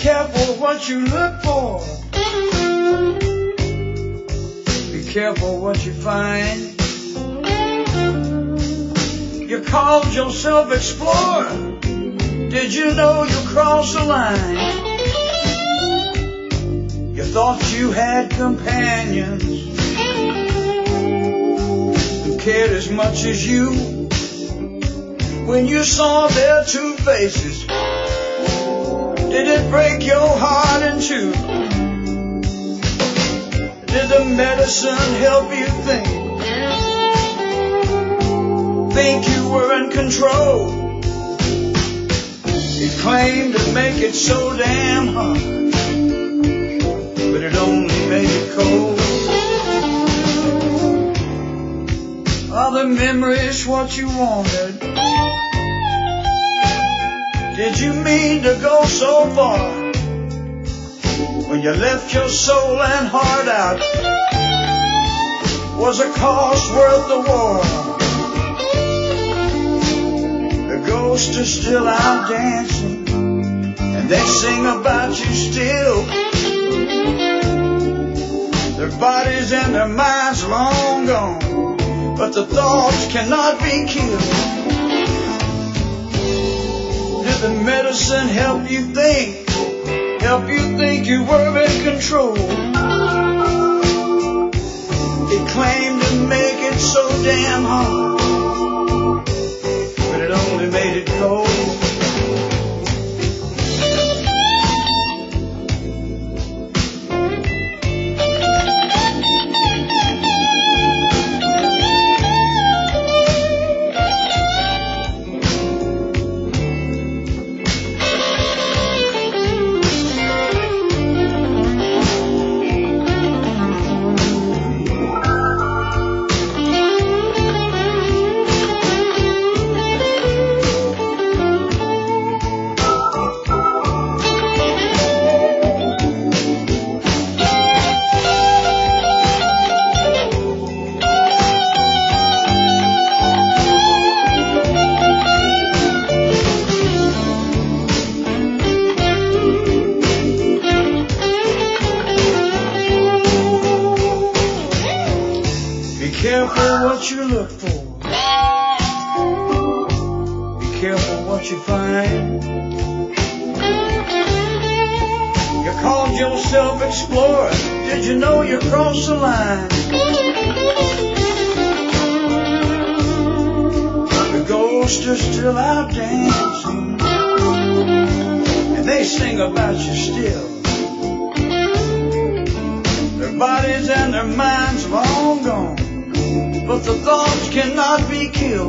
careful what you look for. Be careful what you find. You called yourself explorer. Did you know you crossed the line? You thought you had companions who cared as much as you. When you saw their two faces, did it break your heart in two? Did the medicine help you think you were in control? It claimed to make it so damn hard, but it only made it cold. Are the memories what you wanted? Did you mean to go so far? When you left your soul and heart out, was the cost worth the war? The ghosts are still out dancing, and they sing about you still. Their bodies and their minds long gone, but the thoughts cannot be killed. Did the medicine help you think you were in control? It claimed to make it so damn hard, but it only made it cold. Careful what you look for. Be careful what you find. You called yourself explorer. Did you know you crossed the line? The ghosts are still out dancing, and they sing about you still. Their bodies and their minds long gone, but the thoughts cannot be killed.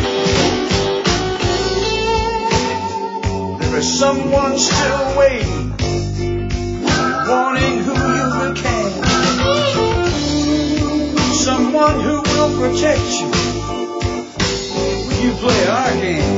There is someone still waiting, wanting who you became. Someone who will protect you when you play our game.